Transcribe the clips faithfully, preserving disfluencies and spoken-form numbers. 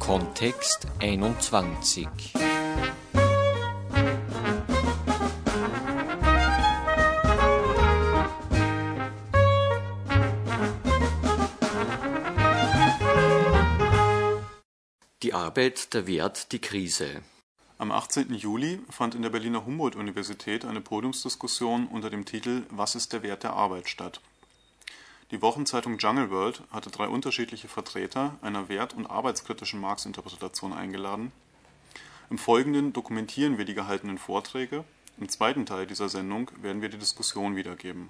Kontext einundzwanzig. Die Arbeit, der Wert, die Krise. Am achtzehnten Juli fand in der Berliner Humboldt-Universität eine Podiumsdiskussion unter dem Titel »Was ist der Wert der Arbeit?« statt. Die Wochenzeitung Jungle World hatte drei unterschiedliche Vertreter einer wert- und arbeitskritischen Marx-Interpretation eingeladen. Im Folgenden dokumentieren wir die gehaltenen Vorträge. Im zweiten Teil dieser Sendung werden wir die Diskussion wiedergeben.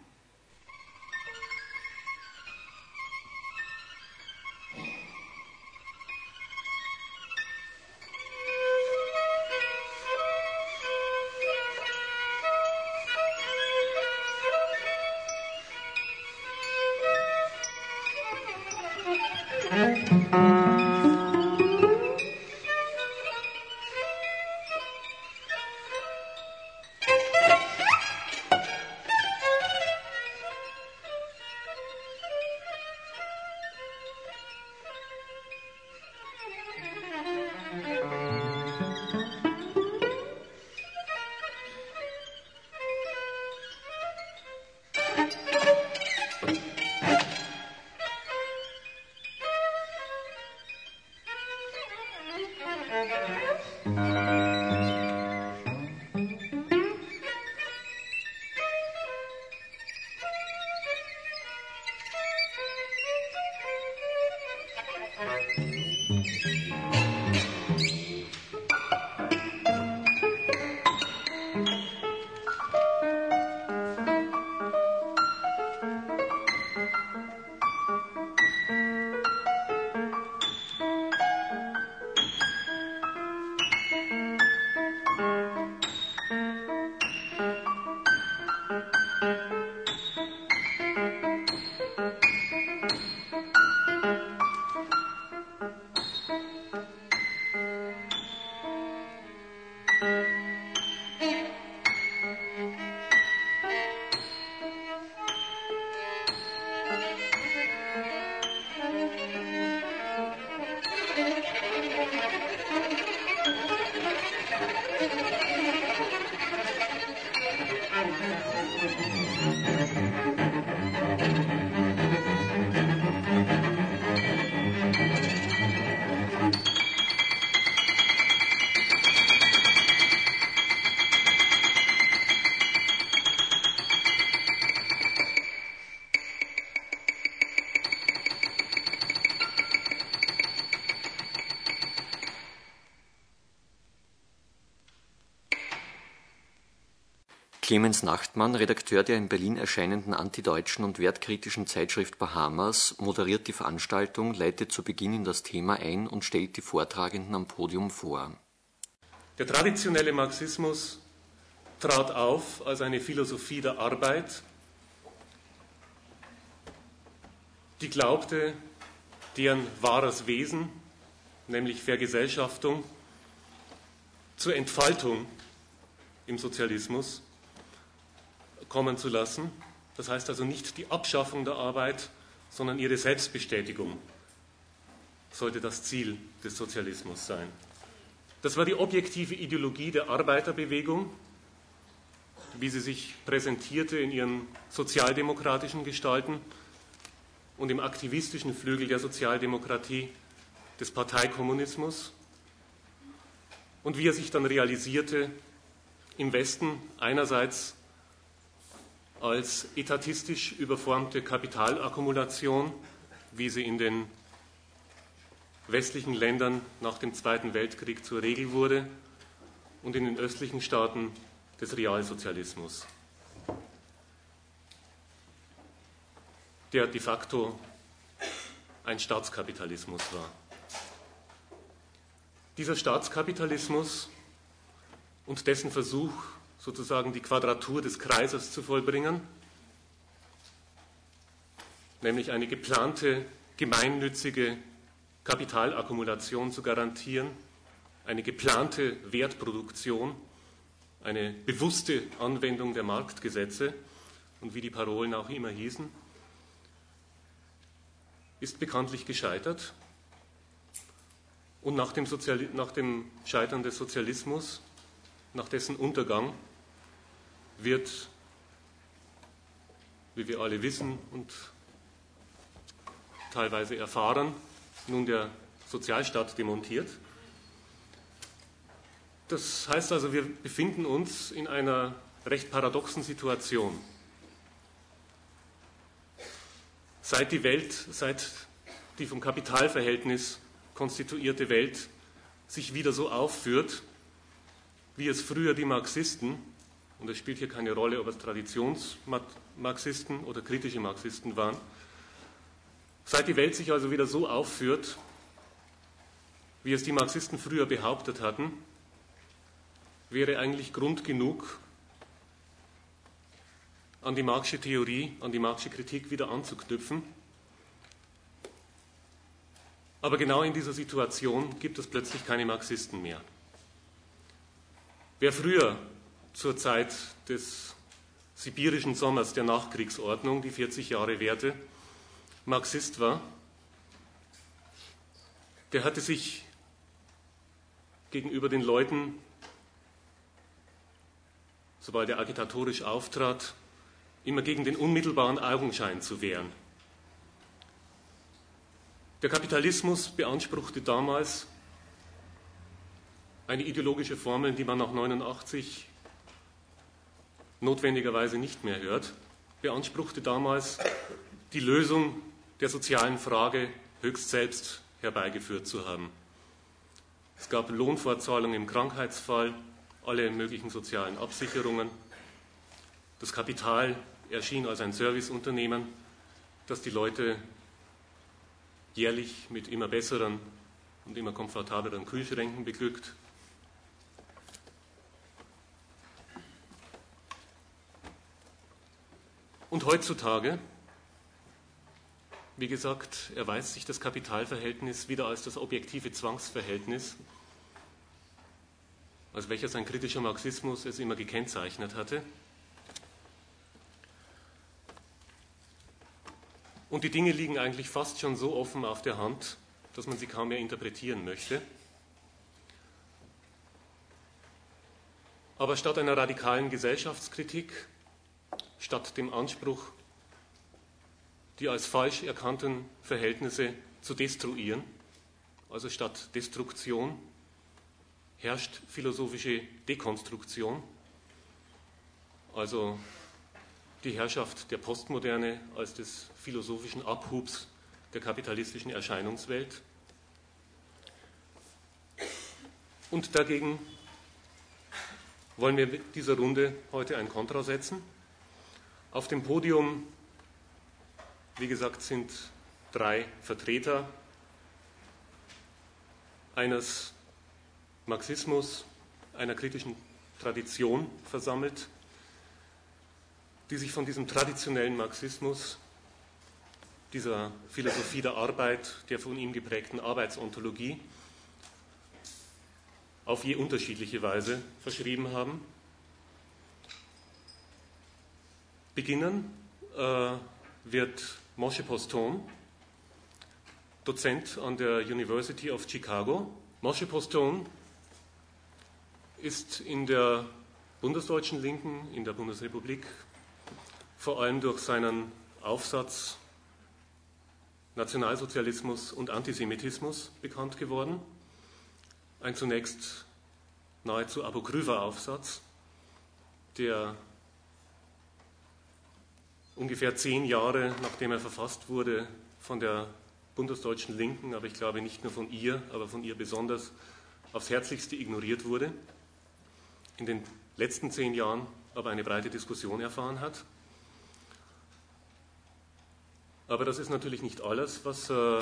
Clemens Nachtmann, Redakteur der in Berlin erscheinenden antideutschen und wertkritischen Zeitschrift Bahamas, moderiert die Veranstaltung, leitet zu Beginn in das Thema ein und stellt die Vortragenden am Podium vor. Der traditionelle Marxismus trat auf als eine Philosophie der Arbeit, die glaubte, deren wahres Wesen, nämlich Vergesellschaftung, zur Entfaltung im Sozialismus kommen zu lassen. Das heißt also nicht die Abschaffung der Arbeit, sondern ihre Selbstbestätigung sollte das Ziel des Sozialismus sein. Das war die objektive Ideologie der Arbeiterbewegung, wie sie sich präsentierte in ihren sozialdemokratischen Gestalten und im aktivistischen Flügel der Sozialdemokratie des Parteikommunismus und wie er sich dann realisierte im Westen einerseits als etatistisch überformte Kapitalakkumulation, wie sie in den westlichen Ländern nach dem Zweiten Weltkrieg zur Regel wurde, und in den östlichen Staaten des Realsozialismus, der de facto ein Staatskapitalismus war. Dieser Staatskapitalismus und dessen Versuch, sozusagen die Quadratur des Kreises zu vollbringen, nämlich eine geplante, gemeinnützige Kapitalakkumulation zu garantieren, eine geplante Wertproduktion, eine bewusste Anwendung der Marktgesetze und wie die Parolen auch immer hießen, ist bekanntlich gescheitert. Und nach dem, Soziali- nach dem Scheitern des Sozialismus, nach dessen Untergang, wird, wie wir alle wissen und teilweise erfahren, nun der Sozialstaat demontiert. Das heißt also, wir befinden uns in einer recht paradoxen Situation. Seit die Welt, seit die vom Kapitalverhältnis konstituierte Welt sich wieder so aufführt, wie es früher die Marxisten, und es spielt hier keine Rolle, ob es Traditionsmarxisten oder kritische Marxisten waren, seit die Welt sich also wieder so aufführt, wie es die Marxisten früher behauptet hatten, wäre eigentlich Grund genug, an die Marxische Theorie, an die Marxische Kritik wieder anzuknüpfen. Aber genau in dieser Situation gibt es plötzlich keine Marxisten mehr. Wer früher zur Zeit des sibirischen Sommers der Nachkriegsordnung, die vierzig Jahre währte, Marxist war, der hatte sich gegenüber den Leuten, sobald er agitatorisch auftrat, immer gegen den unmittelbaren Augenschein zu wehren. Der Kapitalismus beanspruchte damals eine ideologische Formel, die man nach neunundachtzig notwendigerweise nicht mehr hört, beanspruchte damals die Lösung der sozialen Frage höchst selbst herbeigeführt zu haben. Es gab Lohnfortzahlung im Krankheitsfall, alle möglichen sozialen Absicherungen. Das Kapital erschien als ein Serviceunternehmen, das die Leute jährlich mit immer besseren und immer komfortableren Kühlschränken beglückt. Und heutzutage, wie gesagt, erweist sich das Kapitalverhältnis wieder als das objektive Zwangsverhältnis, als welches ein kritischer Marxismus es immer gekennzeichnet hatte. Und die Dinge liegen eigentlich fast schon so offen auf der Hand, dass man sie kaum mehr interpretieren möchte. Aber statt einer radikalen Gesellschaftskritik, statt dem Anspruch, die als falsch erkannten Verhältnisse zu destruieren, also statt Destruktion, herrscht philosophische Dekonstruktion, also die Herrschaft der Postmoderne als des philosophischen Abhubs der kapitalistischen Erscheinungswelt. Und dagegen wollen wir mit dieser Runde heute ein Kontra setzen. Auf dem Podium, wie gesagt, sind drei Vertreter eines Marxismus, einer kritischen Tradition versammelt, die sich von diesem traditionellen Marxismus, dieser Philosophie der Arbeit, der von ihm geprägten Arbeitsontologie, auf je unterschiedliche Weise verschrieben haben. Beginnen äh, wird Moshe Postone, Dozent an der University of Chicago. Moshe Postone ist in der bundesdeutschen Linken, in der Bundesrepublik, vor allem durch seinen Aufsatz Nationalsozialismus und Antisemitismus bekannt geworden. Ein zunächst nahezu apokrypher Aufsatz, der ungefähr zehn Jahre, nachdem er verfasst wurde, von der bundesdeutschen Linken, aber ich glaube nicht nur von ihr, aber von ihr besonders, aufs Herzlichste ignoriert wurde, in den letzten zehn Jahren aber eine breite Diskussion erfahren hat. Aber das ist natürlich nicht alles, was äh,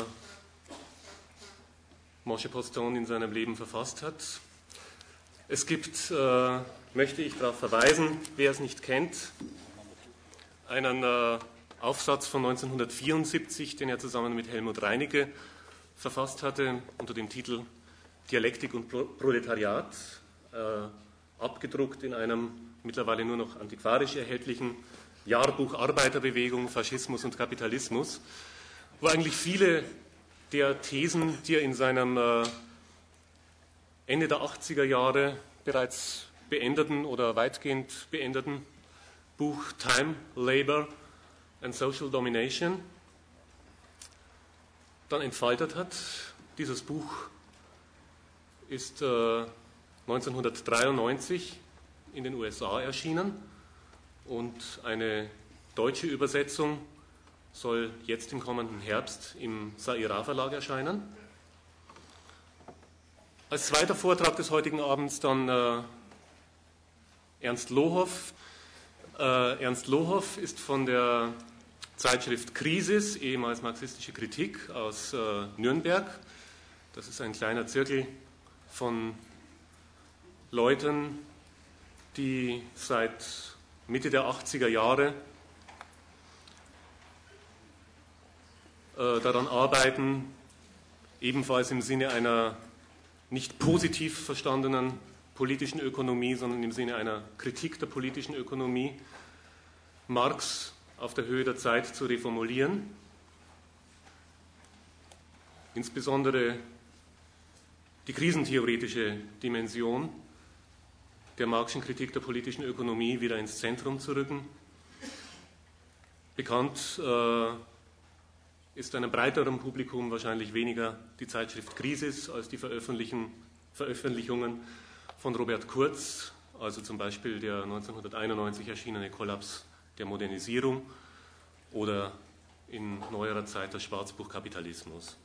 Moshe Postone in seinem Leben verfasst hat. Es gibt, äh, möchte ich darauf verweisen, wer es nicht kennt, einen äh, Aufsatz von neunzehnhundertvierundsiebzig, den er zusammen mit Helmut Reinecke verfasst hatte, unter dem Titel Dialektik und Proletariat, äh, abgedruckt in einem mittlerweile nur noch antiquarisch erhältlichen Jahrbuch Arbeiterbewegung, Faschismus und Kapitalismus, wo eigentlich viele der Thesen, die er in seinem äh, Ende der achtziger Jahre bereits beendeten oder weitgehend beendeten Buch Time, Labor and Social Domination dann entfaltet hat. Dieses Buch ist äh, neunzehnhundertdreiundneunzig in den U S A erschienen und eine deutsche Übersetzung soll jetzt im kommenden Herbst im Saira Verlag erscheinen. Als zweiter Vortrag des heutigen Abends dann äh, Ernst Lohoff. Äh, Ernst Lohoff ist von der Zeitschrift Krisis, ehemals marxistische Kritik, aus äh, Nürnberg. Das ist ein kleiner Zirkel von Leuten, die seit Mitte der achtziger Jahre äh, daran arbeiten, ebenfalls im Sinne einer nicht positiv verstandenen politischen Ökonomie, sondern im Sinne einer Kritik der politischen Ökonomie, Marx auf der Höhe der Zeit zu reformulieren. Insbesondere die krisentheoretische Dimension der Marxischen Kritik der politischen Ökonomie wieder ins Zentrum zu rücken. Bekannt äh, ist einem breiteren Publikum wahrscheinlich weniger die Zeitschrift Krisis als die Veröffentlichungen von Robert Kurz, also zum Beispiel der neunzehnhunderteinundneunzig erschienene Kollaps der Modernisierung oder in neuerer Zeit das Schwarzbuch Kapitalismus.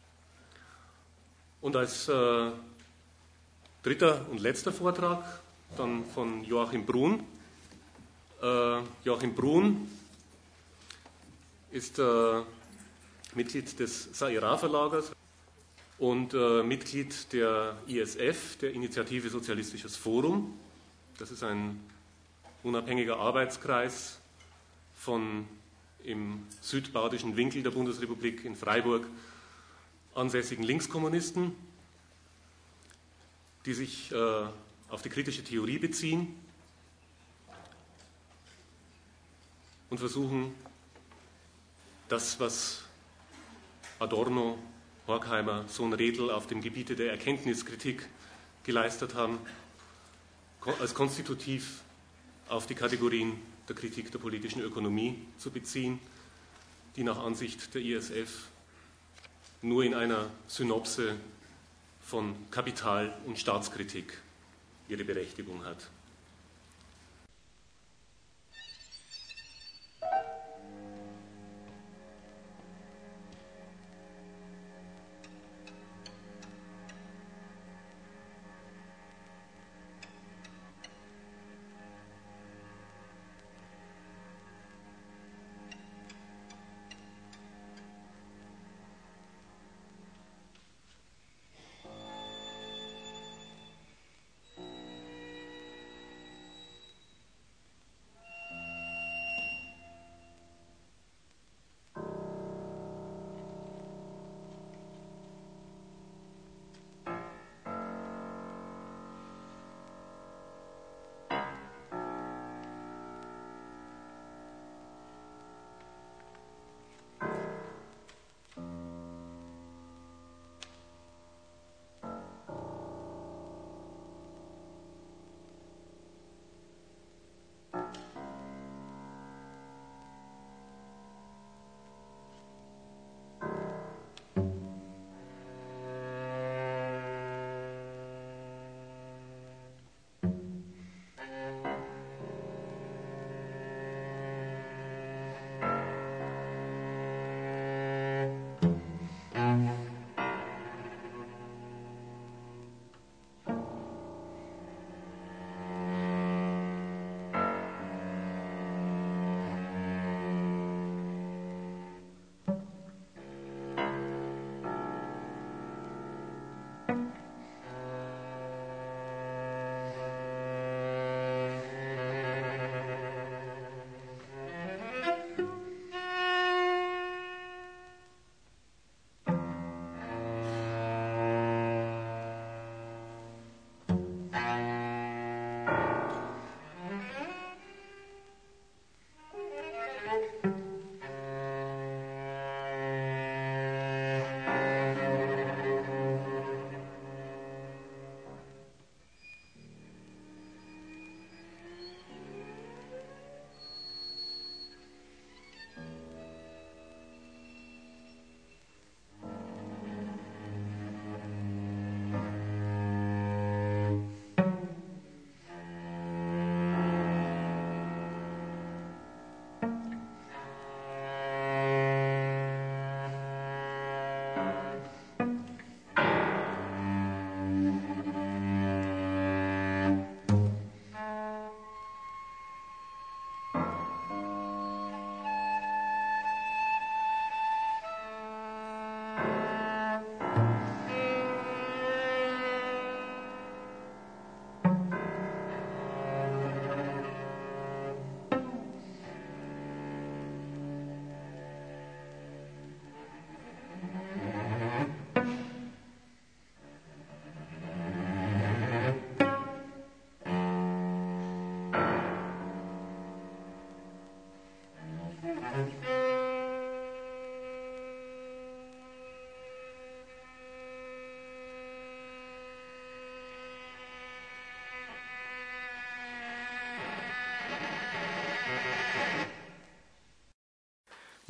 Und als äh, dritter und letzter Vortrag dann von Joachim Brun. Äh, Joachim Brun ist äh, Mitglied des Saira Verlages und äh, Mitglied der I S F, der Initiative Sozialistisches Forum. Das ist ein unabhängiger Arbeitskreis von im südbadischen Winkel der Bundesrepublik in Freiburg ansässigen Linkskommunisten, die sich äh, auf die kritische Theorie beziehen und versuchen, das, was Adorno, Horkheimer, Sohn-Redl auf dem Gebiete der Erkenntniskritik geleistet haben, als konstitutiv auf die Kategorien der Kritik der politischen Ökonomie zu beziehen, die nach Ansicht der I S F nur in einer Synopse von Kapital- und Staatskritik ihre Berechtigung hat.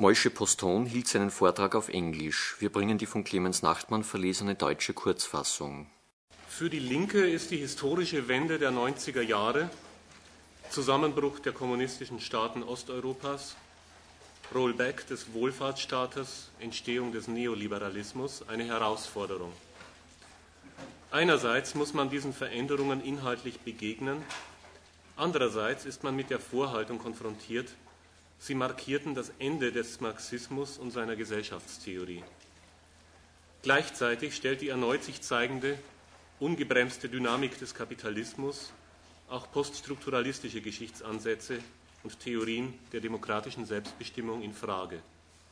Moishe Poston hielt seinen Vortrag auf Englisch. Wir bringen die von Clemens Nachtmann verlesene deutsche Kurzfassung. Für die Linke ist die historische Wende der neunziger Jahre, Zusammenbruch der kommunistischen Staaten Osteuropas, Rollback des Wohlfahrtsstaates, Entstehung des Neoliberalismus eine Herausforderung. Einerseits muss man diesen Veränderungen inhaltlich begegnen, andererseits ist man mit der Vorhaltung konfrontiert, sie markierten das Ende des Marxismus und seiner Gesellschaftstheorie. Gleichzeitig stellt die erneut sich zeigende, ungebremste Dynamik des Kapitalismus auch poststrukturalistische Geschichtsansätze und Theorien der demokratischen Selbstbestimmung in Frage.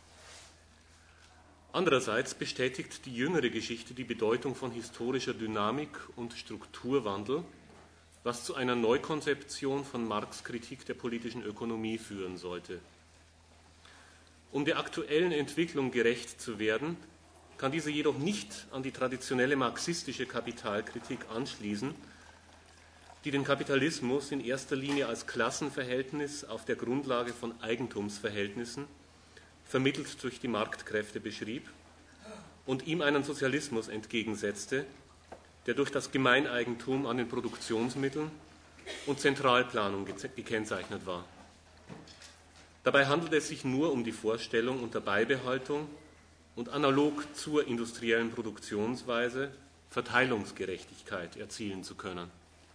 Andererseits bestätigt die jüngere Geschichte die Bedeutung von historischer Dynamik und Strukturwandel, was zu einer Neukonzeption von Marx' Kritik der politischen Ökonomie führen sollte. Um der aktuellen Entwicklung gerecht zu werden, kann diese jedoch nicht an die traditionelle marxistische Kapitalkritik anschließen, die den Kapitalismus in erster Linie als Klassenverhältnis auf der Grundlage von Eigentumsverhältnissen vermittelt durch die Marktkräfte beschrieb und ihm einen Sozialismus entgegensetzte, der durch das Gemeineigentum an den Produktionsmitteln und Zentralplanung gekennzeichnet war. Dabei handelt es sich nur um die Vorstellung, unter Beibehaltung und analog zur industriellen Produktionsweise Verteilungsgerechtigkeit erzielen zu können.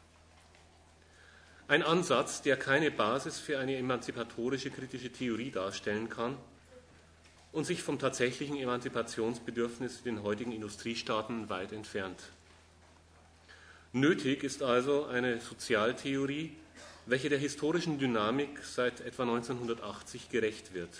Ein Ansatz, der keine Basis für eine emanzipatorische kritische Theorie darstellen kann und sich vom tatsächlichen Emanzipationsbedürfnis in den heutigen Industriestaaten weit entfernt. Nötig ist also eine Sozialtheorie, welche der historischen Dynamik seit etwa neunzehnhundertachtzig gerecht wird.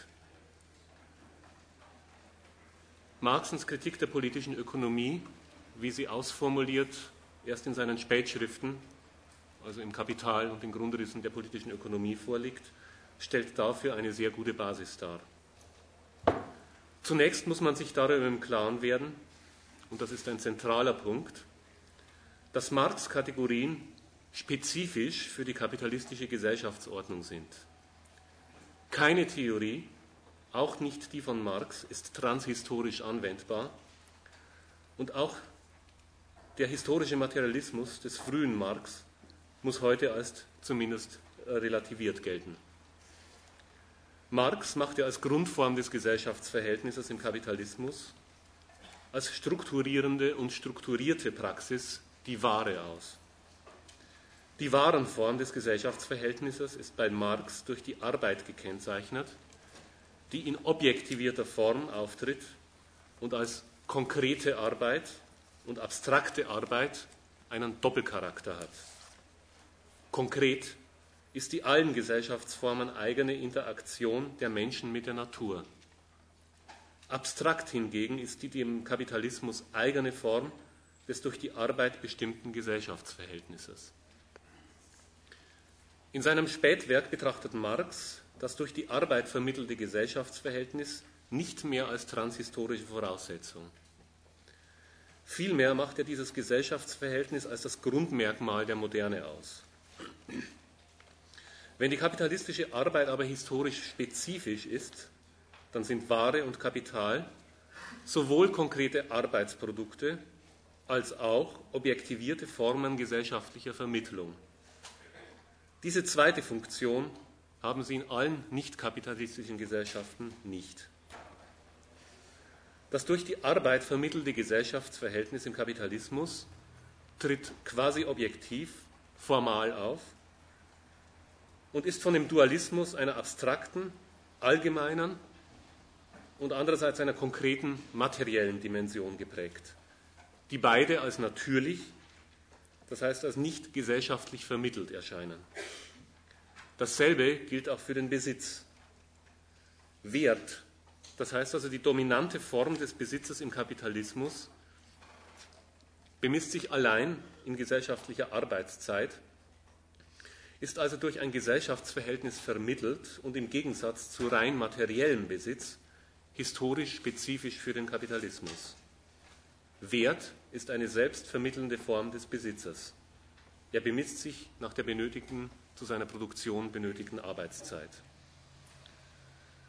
Marxens Kritik der politischen Ökonomie, wie sie ausformuliert erst in seinen Spätschriften, also im Kapital und den Grundrissen der politischen Ökonomie vorliegt, stellt dafür eine sehr gute Basis dar. Zunächst muss man sich darüber im Klaren werden, und das ist ein zentraler Punkt, dass Marx' Kategorien spezifisch für die kapitalistische Gesellschaftsordnung sind. Keine Theorie, auch nicht die von Marx, ist transhistorisch anwendbar und auch der historische Materialismus des frühen Marx muss heute als zumindest relativiert gelten. Marx machte als Grundform des Gesellschaftsverhältnisses im Kapitalismus, als strukturierende und strukturierte Praxis die Ware aus. Die Warenform des Gesellschaftsverhältnisses ist bei Marx durch die Arbeit gekennzeichnet, die in objektivierter Form auftritt und als konkrete Arbeit und abstrakte Arbeit einen Doppelcharakter hat. Konkret ist die allen Gesellschaftsformen eigene Interaktion der Menschen mit der Natur. Abstrakt hingegen ist die dem Kapitalismus eigene Form des durch die Arbeit bestimmten Gesellschaftsverhältnisses. In seinem Spätwerk betrachtet Marx das durch die Arbeit vermittelte Gesellschaftsverhältnis nicht mehr als transhistorische Voraussetzung. Vielmehr macht er dieses Gesellschaftsverhältnis als das Grundmerkmal der Moderne aus. Wenn die kapitalistische Arbeit aber historisch spezifisch ist, dann sind Ware und Kapital sowohl konkrete Arbeitsprodukte als auch objektivierte Formen gesellschaftlicher Vermittlung. Diese zweite Funktion haben sie in allen nicht-kapitalistischen Gesellschaften nicht. Das durch die Arbeit vermittelte Gesellschaftsverhältnis im Kapitalismus tritt quasi objektiv, formal auf und ist von dem Dualismus einer abstrakten, allgemeinen und andererseits einer konkreten materiellen Dimension geprägt, die beide als natürlich, das heißt als nicht gesellschaftlich vermittelt erscheinen. Dasselbe gilt auch für den Besitz. Wert, das heißt also die dominante Form des Besitzes im Kapitalismus, bemisst sich allein in gesellschaftlicher Arbeitszeit, ist also durch ein Gesellschaftsverhältnis vermittelt und im Gegensatz zu rein materiellem Besitz historisch spezifisch für den Kapitalismus. Wert ist eine selbstvermittelnde Form des Besitzers. Er bemisst sich nach der benötigten, zu seiner Produktion benötigten Arbeitszeit.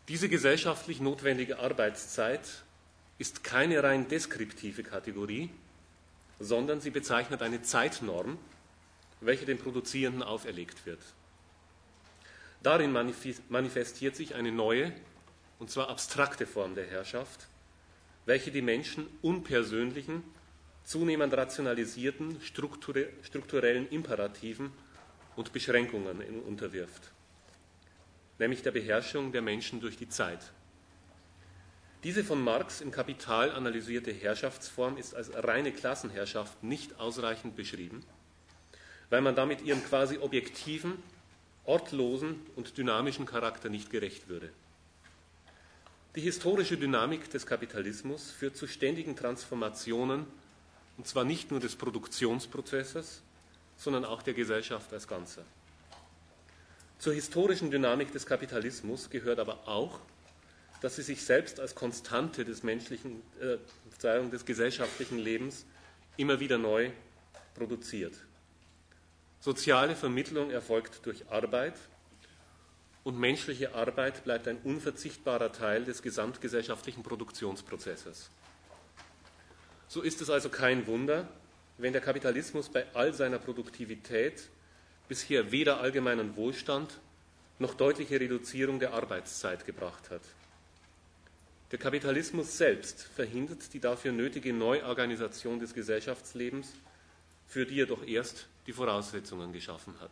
Diese gesellschaftlich notwendige Arbeitszeit ist keine rein deskriptive Kategorie, sondern sie bezeichnet eine Zeitnorm, welche dem Produzierenden auferlegt wird. Darin manifestiert sich eine neue, und zwar abstrakte Form der Herrschaft, welche die Menschen unpersönlichen, zunehmend rationalisierten, strukturellen Imperativen und Beschränkungen unterwirft, nämlich der Beherrschung der Menschen durch die Zeit. Diese von Marx im Kapital analysierte Herrschaftsform ist als reine Klassenherrschaft nicht ausreichend beschrieben, weil man damit ihrem quasi objektiven, ortlosen und dynamischen Charakter nicht gerecht würde. Die historische Dynamik des Kapitalismus führt zu ständigen Transformationen, und zwar nicht nur des Produktionsprozesses, sondern auch der Gesellschaft als Ganzer. Zur historischen Dynamik des Kapitalismus gehört aber auch, dass sie sich selbst als Konstante des menschlichen, äh, Verzeihung, des gesellschaftlichen Lebens immer wieder neu produziert. Soziale Vermittlung erfolgt durch Arbeit und menschliche Arbeit bleibt ein unverzichtbarer Teil des gesamtgesellschaftlichen Produktionsprozesses. So ist es also kein Wunder, wenn der Kapitalismus bei all seiner Produktivität bisher weder allgemeinen Wohlstand noch deutliche Reduzierung der Arbeitszeit gebracht hat. Der Kapitalismus selbst verhindert die dafür nötige Neuorganisation des Gesellschaftslebens, für die er doch erst die Voraussetzungen geschaffen hat.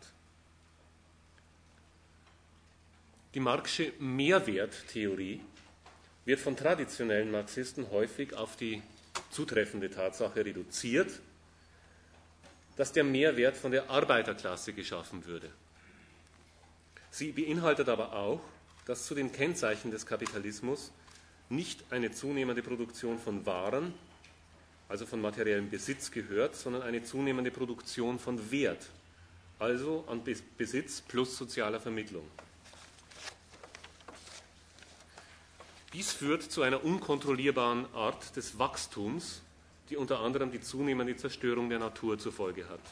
Die Marxische Mehrwerttheorie wird von traditionellen Marxisten häufig auf die zutreffende Tatsache reduziert, dass der Mehrwert von der Arbeiterklasse geschaffen würde. Sie beinhaltet aber auch, dass zu den Kennzeichen des Kapitalismus nicht eine zunehmende Produktion von Waren, also von materiellem Besitz gehört, sondern eine zunehmende Produktion von Wert, also an Besitz plus sozialer Vermittlung. Dies führt zu einer unkontrollierbaren Art des Wachstums, die unter anderem die zunehmende Zerstörung der Natur zur Folge hat.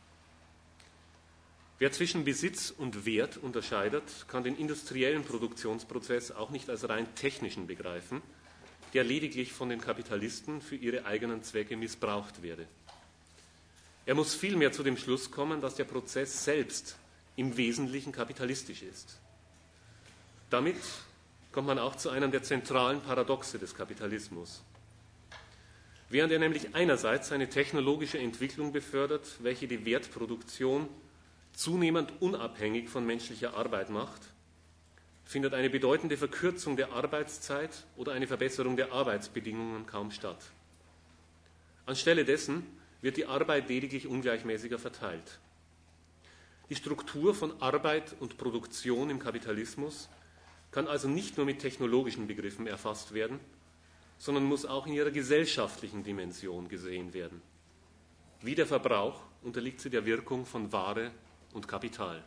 Wer zwischen Besitz und Wert unterscheidet, kann den industriellen Produktionsprozess auch nicht als rein technischen begreifen, der lediglich von den Kapitalisten für ihre eigenen Zwecke missbraucht werde. Er muss vielmehr zu dem Schluss kommen, dass der Prozess selbst im Wesentlichen kapitalistisch ist. Damit kommt man auch zu einem der zentralen Paradoxe des Kapitalismus. Während er nämlich einerseits eine technologische Entwicklung befördert, welche die Wertproduktion zunehmend unabhängig von menschlicher Arbeit macht, findet eine bedeutende Verkürzung der Arbeitszeit oder eine Verbesserung der Arbeitsbedingungen kaum statt. Anstelle dessen wird die Arbeit lediglich ungleichmäßiger verteilt. Die Struktur von Arbeit und Produktion im Kapitalismus kann also nicht nur mit technologischen Begriffen erfasst werden, sondern muss auch in ihrer gesellschaftlichen Dimension gesehen werden. Wie der Verbrauch unterliegt sie der Wirkung von Ware und Kapital.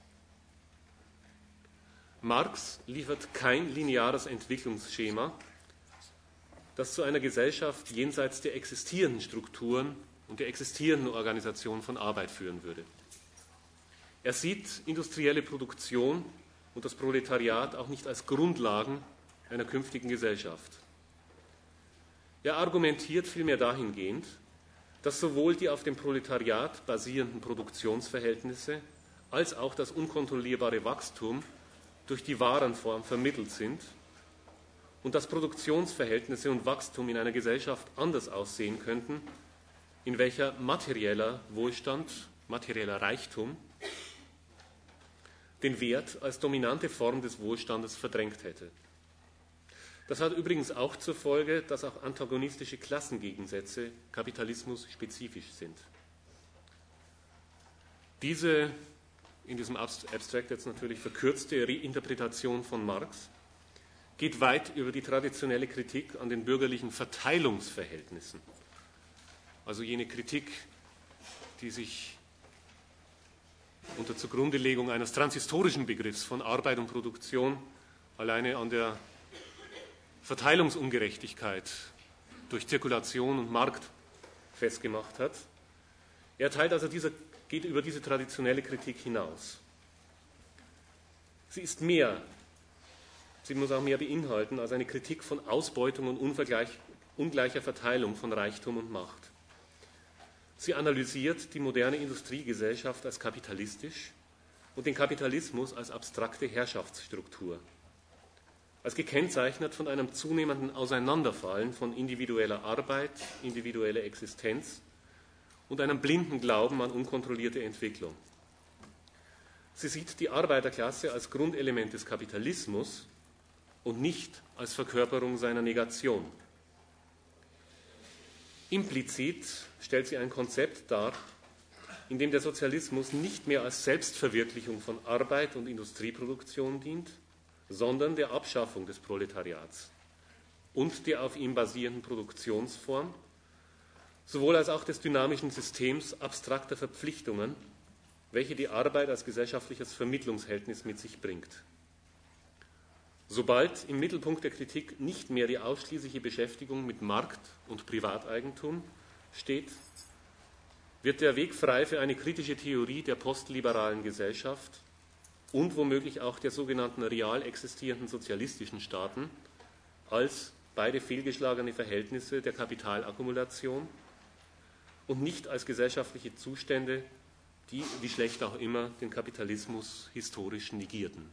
Marx liefert kein lineares Entwicklungsschema, das zu einer Gesellschaft jenseits der existierenden Strukturen und der existierenden Organisation von Arbeit führen würde. Er sieht industrielle Produktion und das Proletariat auch nicht als Grundlagen einer künftigen Gesellschaft. Er argumentiert vielmehr dahingehend, dass sowohl die auf dem Proletariat basierenden Produktionsverhältnisse als auch das unkontrollierbare Wachstum durch die Warenform vermittelt sind und dass Produktionsverhältnisse und Wachstum in einer Gesellschaft anders aussehen könnten, in welcher materieller Wohlstand, materieller Reichtum den Wert als dominante Form des Wohlstandes verdrängt hätte. Das hat übrigens auch zur Folge, dass auch antagonistische Klassengegensätze kapitalismus-spezifisch sind. Diese, in diesem Abstract jetzt natürlich verkürzte Reinterpretation von Marx, geht weit über die traditionelle Kritik an den bürgerlichen Verteilungsverhältnissen. Also jene Kritik, die sich unter Zugrundelegung eines transhistorischen Begriffs von Arbeit und Produktion alleine an der Verteilungsungerechtigkeit durch Zirkulation und Markt festgemacht hat. Er teilt also dieser, geht über diese traditionelle Kritik hinaus. Sie ist mehr Sie muss auch mehr beinhalten als eine Kritik von Ausbeutung und ungleicher Verteilung von Reichtum und Macht. Sie analysiert die moderne Industriegesellschaft als kapitalistisch und den Kapitalismus als abstrakte Herrschaftsstruktur, als gekennzeichnet von einem zunehmenden Auseinanderfallen von individueller Arbeit, individueller Existenz und einem blinden Glauben an unkontrollierte Entwicklung. Sie sieht die Arbeiterklasse als Grundelement des Kapitalismus und nicht als Verkörperung seiner Negation. Implizit stellt sie ein Konzept dar, in dem der Sozialismus nicht mehr als Selbstverwirklichung von Arbeit und Industrieproduktion dient, sondern der Abschaffung des Proletariats und der auf ihm basierenden Produktionsform, sowohl als auch des dynamischen Systems abstrakter Verpflichtungen, welche die Arbeit als gesellschaftliches Vermittlungsverhältnis mit sich bringt. Sobald im Mittelpunkt der Kritik nicht mehr die ausschließliche Beschäftigung mit Markt und Privateigentum steht, wird der Weg frei für eine kritische Theorie der postliberalen Gesellschaft und womöglich auch der sogenannten real existierenden sozialistischen Staaten als beide fehlgeschlagene Verhältnisse der Kapitalakkumulation und nicht als gesellschaftliche Zustände, die, wie schlecht auch immer, den Kapitalismus historisch negierten.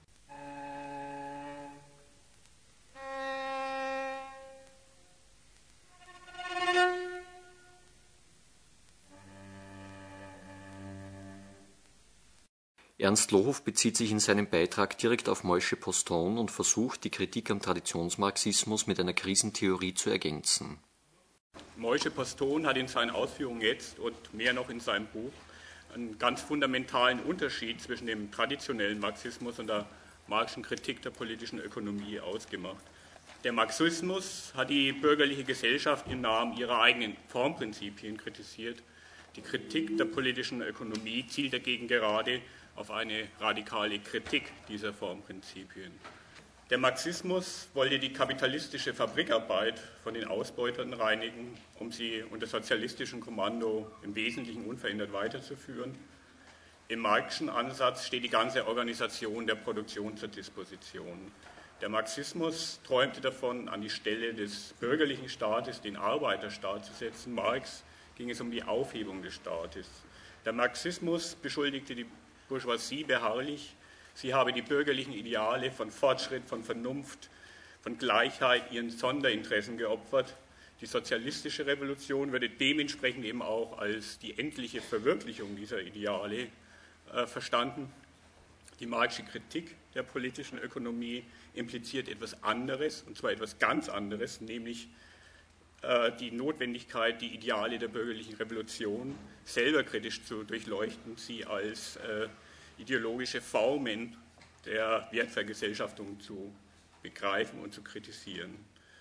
Ernst Lohoff bezieht sich in seinem Beitrag direkt auf Moishe Poston und versucht, die Kritik am Traditionsmarxismus mit einer Krisentheorie zu ergänzen. Moishe Poston hat in seinen Ausführungen jetzt und mehr noch in seinem Buch einen ganz fundamentalen Unterschied zwischen dem traditionellen Marxismus und der Marxischen Kritik der politischen Ökonomie ausgemacht. Der Marxismus hat die bürgerliche Gesellschaft im Namen ihrer eigenen Formprinzipien kritisiert. Die Kritik der politischen Ökonomie zielt dagegen gerade auf eine radikale Kritik dieser Formprinzipien. Der Marxismus wollte die kapitalistische Fabrikarbeit von den Ausbeutern reinigen, um sie unter sozialistischem Kommando im Wesentlichen unverändert weiterzuführen. Im Marxischen Ansatz steht die ganze Organisation der Produktion zur Disposition. Der Marxismus träumte davon, an die Stelle des bürgerlichen Staates den Arbeiterstaat zu setzen. Marx ging es um die Aufhebung des Staates. Der Marxismus beschuldigte die Bourgeoisie beharrlich, sie habe die bürgerlichen Ideale von Fortschritt, von Vernunft, von Gleichheit ihren Sonderinteressen geopfert. Die sozialistische Revolution würde dementsprechend eben auch als die endliche Verwirklichung dieser Ideale äh, verstanden. Die Marxische Kritik der politischen Ökonomie impliziert etwas anderes, und zwar etwas ganz anderes, nämlich äh, die Notwendigkeit, die Ideale der bürgerlichen Revolution selber kritisch zu durchleuchten, sie als äh, ideologische Formen der Wertvergesellschaftung zu begreifen und zu kritisieren.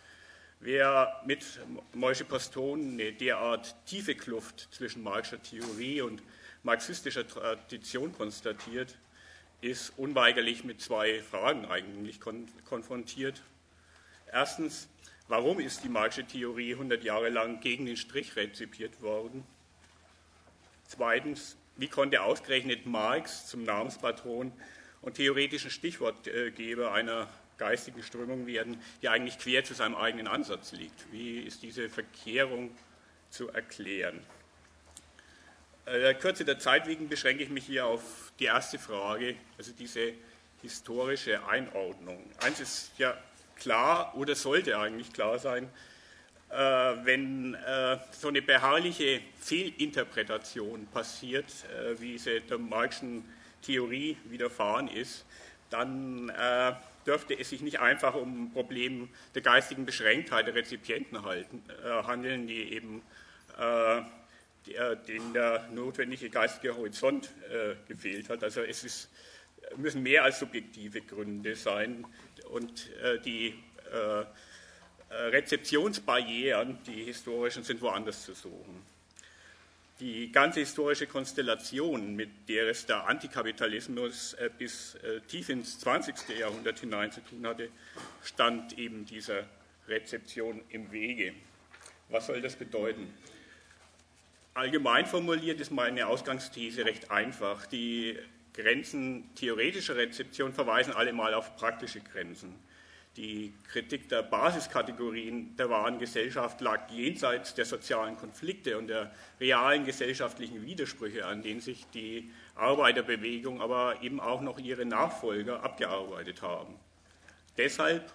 Wer mit Moishe Poston eine derart tiefe Kluft zwischen marxischer Theorie und marxistischer Tradition konstatiert, ist unweigerlich mit zwei Fragen eigentlich kon- konfrontiert. Erstens, warum ist die marxische Theorie hundert Jahre lang gegen den Strich rezipiert worden? Zweitens, wie konnte ausgerechnet Marx zum Namenspatron und theoretischen Stichwortgeber einer geistigen Strömung werden, die eigentlich quer zu seinem eigenen Ansatz liegt? Wie ist diese Verkehrung zu erklären? Der Kürze der Zeit wegen beschränke ich mich hier auf die erste Frage, also diese historische Einordnung. Eins ist ja klar oder sollte eigentlich klar sein, wenn so eine beharrliche Fehlinterpretation passiert, wie sie der Marxischen Theorie widerfahren ist, dann dürfte es sich nicht einfach um ein Problem der geistigen Beschränktheit der Rezipienten halten, handeln, die eben den der notwendige geistige Horizont äh, gefehlt hat. Also es ist, müssen mehr als subjektive Gründe sein und äh, die äh, Rezeptionsbarrieren, die historischen, sind woanders zu suchen. Die ganze historische Konstellation, mit der es der Antikapitalismus äh, bis äh, tief ins zwanzigste Jahrhundert hinein zu tun hatte, stand eben dieser Rezeption im Wege. Was soll das bedeuten? Allgemein formuliert ist meine Ausgangsthese recht einfach. Die Grenzen theoretischer Rezeption verweisen alle mal auf praktische Grenzen. Die Kritik der Basiskategorien der wahren Gesellschaft lag jenseits der sozialen Konflikte und der realen gesellschaftlichen Widersprüche, an denen sich die Arbeiterbewegung, aber eben auch noch ihre Nachfolger abgearbeitet haben. Deshalb,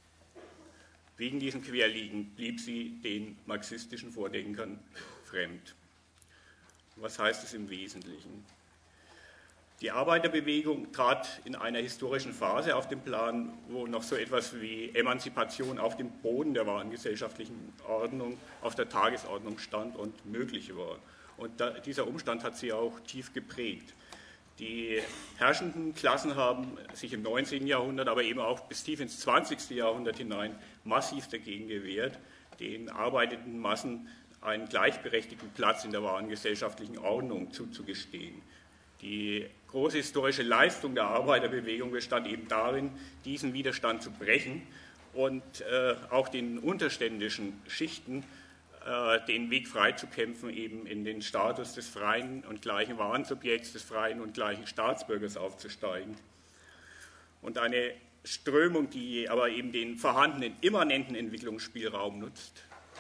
wegen diesen Querliegen, blieb sie den marxistischen Vordenkern fremd. Was heißt es im Wesentlichen? Die Arbeiterbewegung trat in einer historischen Phase auf den Plan, wo noch so etwas wie Emanzipation auf dem Boden der wahren gesellschaftlichen Ordnung auf der Tagesordnung stand und möglich war. Und da, dieser Umstand hat sie auch tief geprägt. Die herrschenden Klassen haben sich im neunzehnten Jahrhundert, aber eben auch bis tief ins zwanzigste Jahrhundert hinein massiv dagegen gewehrt, den arbeitenden Massen einen gleichberechtigten Platz in der wahren gesellschaftlichen Ordnung zuzugestehen. Die große historische Leistung der Arbeiterbewegung bestand eben darin, diesen Widerstand zu brechen und äh, auch den unterständischen Schichten äh, den Weg freizukämpfen, eben in den Status des freien und gleichen Warensubjekts, des freien und gleichen Staatsbürgers aufzusteigen. Und eine Strömung, die aber eben den vorhandenen immanenten Entwicklungsspielraum nutzt,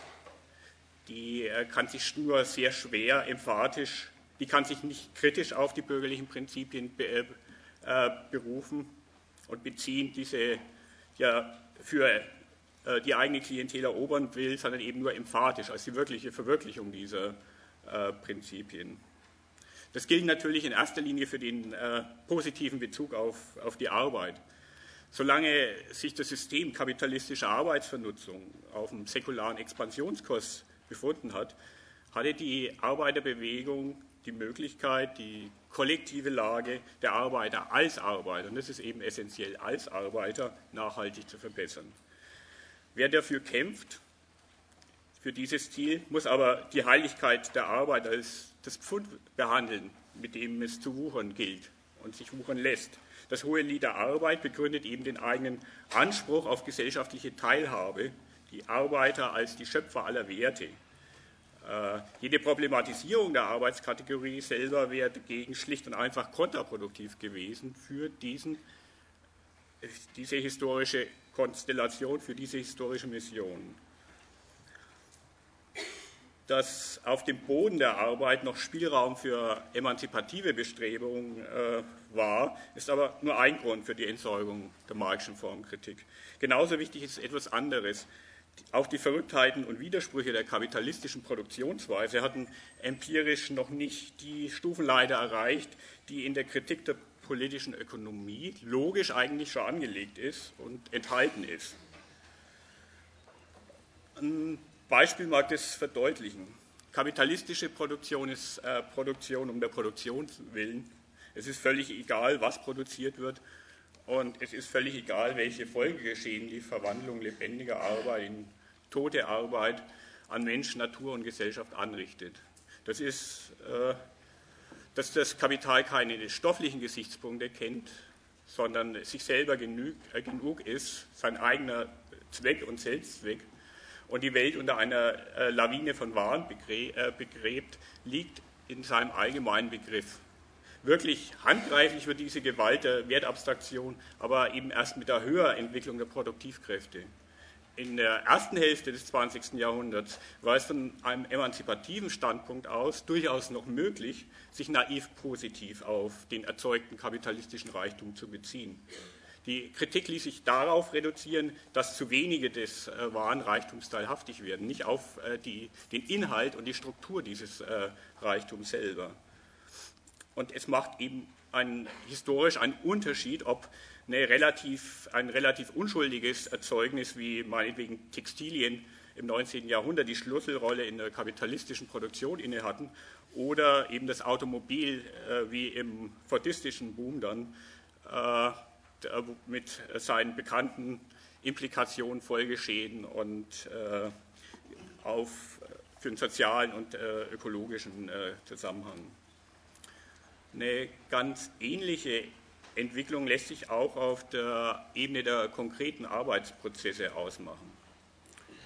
die äh, kann sich nur sehr schwer emphatisch Die kann sich nicht kritisch auf die bürgerlichen Prinzipien be, äh, berufen und beziehen, diese ja für äh, die eigene Klientel erobern will, sondern eben nur emphatisch als die wirkliche Verwirklichung dieser äh, Prinzipien. Das gilt natürlich in erster Linie für den äh, positiven Bezug auf, auf die Arbeit. Solange sich das System kapitalistischer Arbeitsvernutzung auf dem säkularen Expansionskurs befunden hat, hatte die Arbeiterbewegung die Möglichkeit, die kollektive Lage der Arbeiter als Arbeiter, und das ist eben essentiell, als Arbeiter nachhaltig zu verbessern. Wer dafür kämpft, für dieses Ziel, muss aber die Heiligkeit der Arbeit als das Pfund behandeln, mit dem es zu wuchern gilt und sich wuchern lässt. Das hohe Lied der Arbeit begründet eben den eigenen Anspruch auf gesellschaftliche Teilhabe, die Arbeiter als die Schöpfer aller Werte. Jede Problematisierung der Arbeitskategorie selber wäre dagegen schlicht und einfach kontraproduktiv gewesen für diesen, diese historische Konstellation, für diese historische Mission. Dass auf dem Boden der Arbeit noch Spielraum für emanzipative Bestrebungen äh, war, ist aber nur ein Grund für die Entsorgung der Marxischen Formkritik. Genauso wichtig ist etwas anderes. Auch die Verrücktheiten und Widersprüche der kapitalistischen Produktionsweise hatten empirisch noch nicht die Stufenleiter erreicht, die in der Kritik der politischen Ökonomie logisch eigentlich schon angelegt ist und enthalten ist. Ein Beispiel mag das verdeutlichen. Kapitalistische Produktion ist äh, Produktion um der Produktion willen. Es ist völlig egal, was produziert wird. Und es ist völlig egal, welche Folgegeschehen die Verwandlung lebendiger Arbeit in tote Arbeit an Mensch, Natur und Gesellschaft anrichtet. Das ist, äh, dass das Kapital keine stofflichen Gesichtspunkte kennt, sondern sich selber genug, äh, genug ist, sein eigener Zweck und Selbstzweck, und die Welt unter einer äh, Lawine von Waren begrä äh, begräbt, liegt in seinem allgemeinen Begriff. Wirklich handgreiflich wird diese Gewalt der Wertabstraktion, aber eben erst mit der Höherentwicklung der Produktivkräfte. In der ersten Hälfte des zwanzigsten Jahrhunderts war es von einem emanzipativen Standpunkt aus durchaus noch möglich, sich naiv positiv auf den erzeugten kapitalistischen Reichtum zu beziehen. Die Kritik ließ sich darauf reduzieren, dass zu wenige des äh, wahren Reichtums teilhaftig werden, nicht auf äh, die, den Inhalt und die Struktur dieses äh, Reichtums selber. Und es macht eben einen, historisch einen Unterschied, ob eine relativ, ein relativ unschuldiges Erzeugnis wie meinetwegen Textilien im neunzehnten Jahrhundert die Schlüsselrolle in der kapitalistischen Produktion inne hatten oder eben das Automobil äh, wie im fordistischen Boom dann äh, mit seinen bekannten Implikationen, Folgeschäden und äh, auf, für den sozialen und äh, ökologischen äh, Zusammenhang. Eine ganz ähnliche Entwicklung lässt sich auch auf der Ebene der konkreten Arbeitsprozesse ausmachen.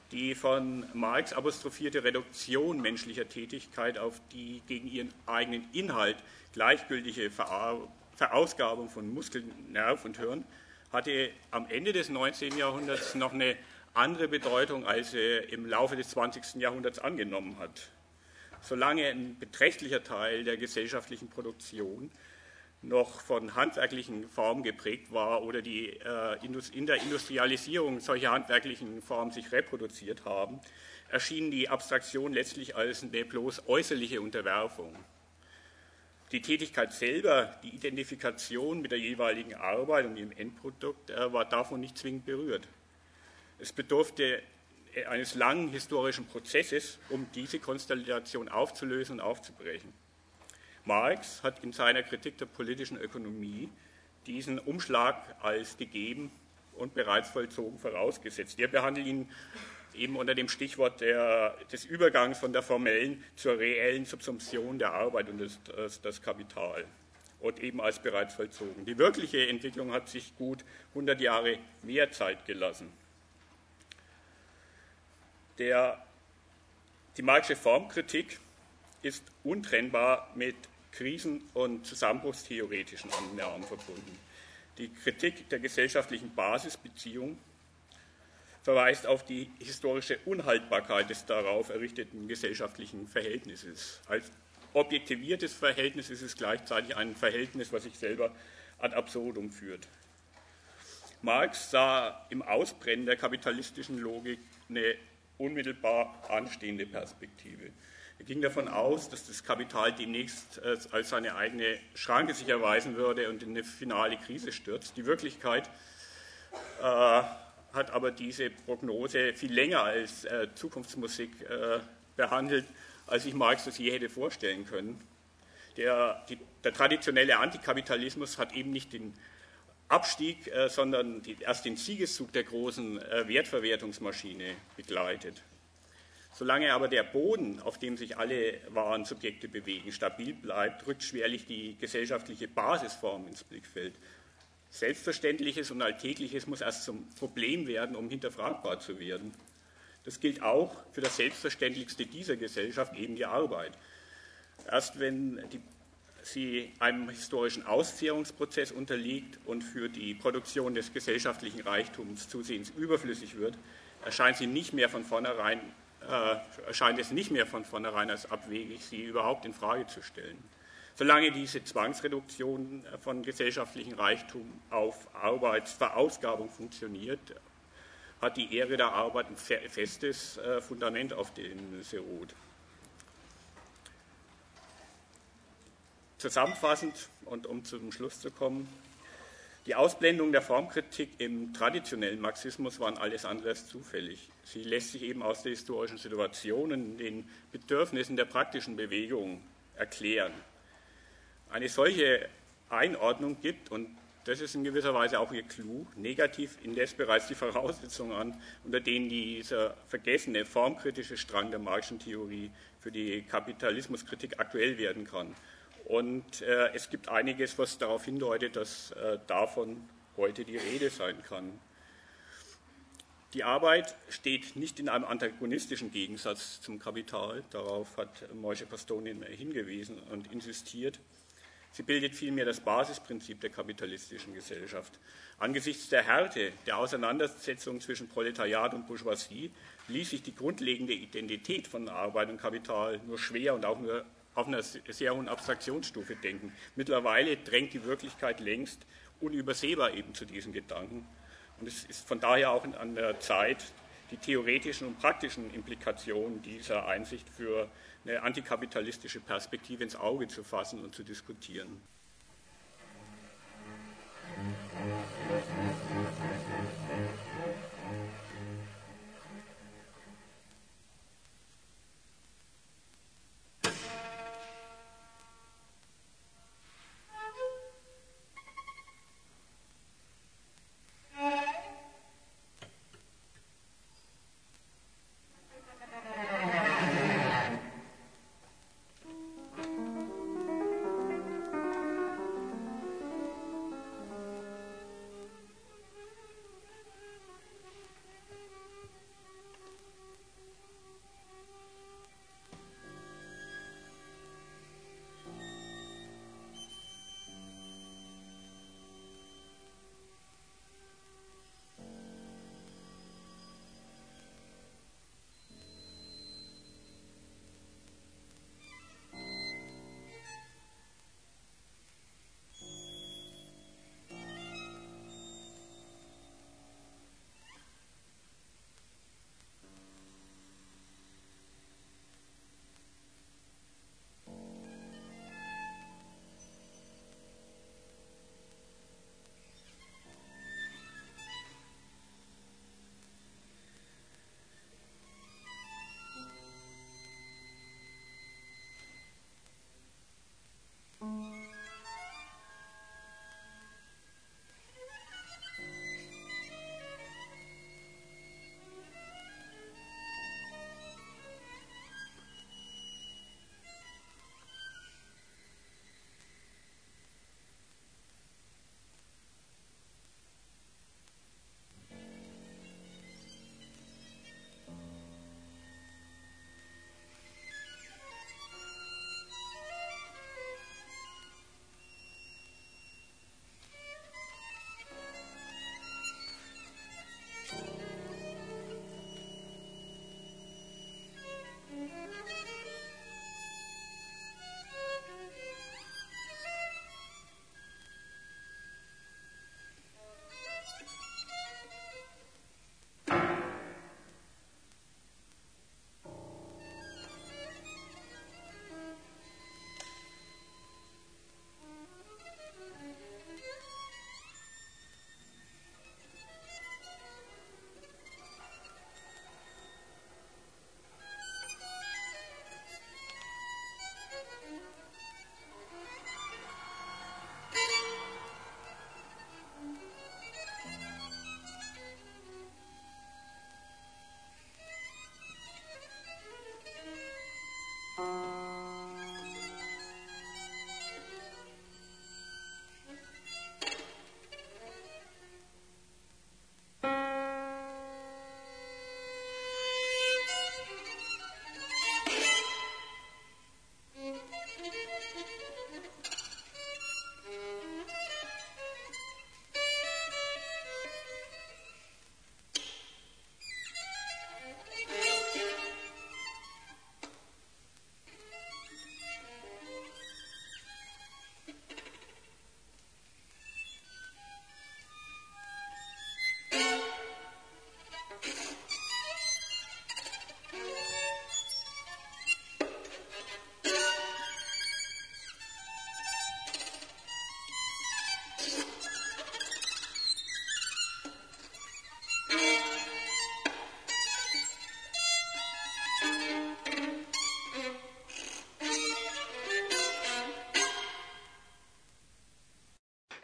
Die von Marx apostrophierte Reduktion menschlicher Tätigkeit auf die gegen ihren eigenen Inhalt gleichgültige Verausgabung von Muskeln, Nerv und Hirn hatte am Ende des neunzehnten Jahrhunderts noch eine andere Bedeutung, als sie im Laufe des zwanzigsten Jahrhunderts angenommen hat. Solange ein beträchtlicher Teil der gesellschaftlichen Produktion noch von handwerklichen Formen geprägt war oder die äh, in der Industrialisierung solcher handwerklichen Formen sich reproduziert haben, erschien die Abstraktion letztlich als eine bloß äußerliche Unterwerfung. Die Tätigkeit selber, die Identifikation mit der jeweiligen Arbeit und ihrem Endprodukt, äh, war davon nicht zwingend berührt. Es bedurfte eines langen historischen Prozesses, um diese Konstellation aufzulösen und aufzubrechen. Marx hat in seiner Kritik der politischen Ökonomie diesen Umschlag als gegeben und bereits vollzogen vorausgesetzt. Wir behandeln ihn eben unter dem Stichwort der, des Übergangs von der formellen zur reellen Subsumption der Arbeit und des, das, das Kapital und eben als bereits vollzogen. Die wirkliche Entwicklung hat sich gut hundert Jahre mehr Zeit gelassen. Der, die Marxische Formkritik ist untrennbar mit Krisen- und zusammenbruchstheoretischen Annahmen verbunden. Die Kritik der gesellschaftlichen Basisbeziehung verweist auf die historische Unhaltbarkeit des darauf errichteten gesellschaftlichen Verhältnisses. Als objektiviertes Verhältnis ist es gleichzeitig ein Verhältnis, was sich selber ad absurdum führt. Marx sah im Ausbrennen der kapitalistischen Logik eine unmittelbar anstehende Perspektive. Er ging davon aus, dass das Kapital demnächst als seine eigene Schranke sich erweisen würde und in eine finale Krise stürzt. Die Wirklichkeit äh, hat aber diese Prognose viel länger als äh, Zukunftsmusik äh, behandelt, als sich Marx das je hätte vorstellen können. Der, die, der traditionelle Antikapitalismus hat eben nicht den Abstieg, äh, sondern die, erst den Siegeszug der großen äh, Wertverwertungsmaschine begleitet. Solange aber der Boden, auf dem sich alle wahren Subjekte bewegen, stabil bleibt, rückt schwerlich die gesellschaftliche Basisform ins Blickfeld. Selbstverständliches und Alltägliches muss erst zum Problem werden, um hinterfragbar zu werden. Das gilt auch für das Selbstverständlichste dieser Gesellschaft, eben die Arbeit. Erst wenn die, sie einem historischen Auszehrungsprozess unterliegt und für die Produktion des gesellschaftlichen Reichtums zusehends überflüssig wird, erscheint sie nicht mehr von vornherein Äh, erscheint es nicht mehr von vornherein als abwegig, sie überhaupt in Frage zu stellen. Solange diese Zwangsreduktion von gesellschaftlichem Reichtum auf Arbeitsverausgabung funktioniert, hat die Ehre der Arbeit ein festes äh, Fundament, auf dem sie ruht. Zusammenfassend und um zum Schluss zu kommen, die Ausblendung der Formkritik im traditionellen Marxismus waren alles andere als zufällig. Sie lässt sich eben aus der historischen Situation und den Bedürfnissen der praktischen Bewegung erklären. Eine solche Einordnung gibt, und das ist in gewisser Weise auch ihr Clou, negativ indes bereits die Voraussetzungen an, unter denen dieser vergessene formkritische Strang der Marxischen Theorie für die Kapitalismuskritik aktuell werden kann. Und äh, es gibt einiges, was darauf hindeutet, dass äh, davon heute die Rede sein kann. Die Arbeit steht nicht in einem antagonistischen Gegensatz zum Kapital, darauf hat Moishe Pastonin hingewiesen und insistiert. Sie bildet vielmehr das Basisprinzip der kapitalistischen Gesellschaft. Angesichts der Härte der Auseinandersetzung zwischen Proletariat und Bourgeoisie ließ sich die grundlegende Identität von Arbeit und Kapital nur schwer und auch nur auf einer sehr hohen Abstraktionsstufe denken. Mittlerweile drängt die Wirklichkeit längst unübersehbar eben zu diesen Gedanken. Und es ist von daher auch an der Zeit, die theoretischen und praktischen Implikationen dieser Einsicht für eine antikapitalistische Perspektive ins Auge zu fassen und zu diskutieren.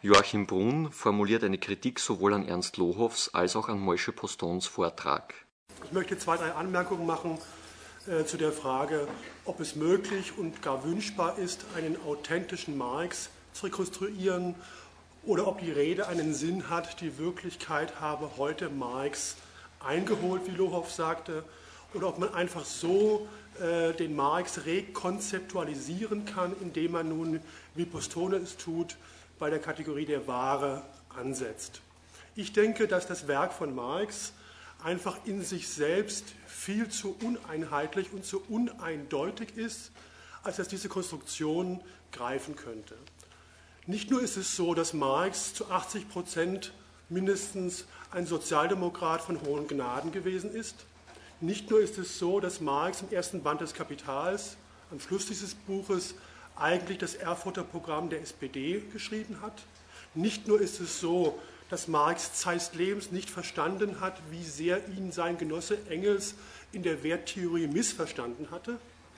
Joachim Brunn formuliert eine Kritik sowohl an Ernst Lohoffs als auch an Moishe Postons Vortrag. Ich möchte zwei, drei Anmerkungen machen äh, zu der Frage, ob es möglich und gar wünschbar ist, einen authentischen Marx zu rekonstruieren oder ob die Rede einen Sinn hat, die Wirklichkeit habe heute Marx eingeholt, wie Lohoff sagte, oder ob man einfach so äh, den Marx rekonzeptualisieren kann, indem man nun, wie Postone es tut, bei der Kategorie der Ware ansetzt. Ich denke, dass das Werk von Marx einfach in sich selbst viel zu uneinheitlich und zu uneindeutig ist, als dass diese Konstruktion greifen könnte. Nicht nur ist es so, dass Marx zu achtzig Prozent mindestens ein Sozialdemokrat von hohen Gnaden gewesen ist. Nicht nur ist es so, dass Marx im ersten Band des Kapitals, am Schluss dieses Buches, eigentlich das Erfurter Programm der S P D geschrieben hat. Nicht nur ist es so, dass Marx zeitlebens nicht verstanden hat, wie sehr ihn sein Genosse Engels in der Werttheorie missverstanden hatte.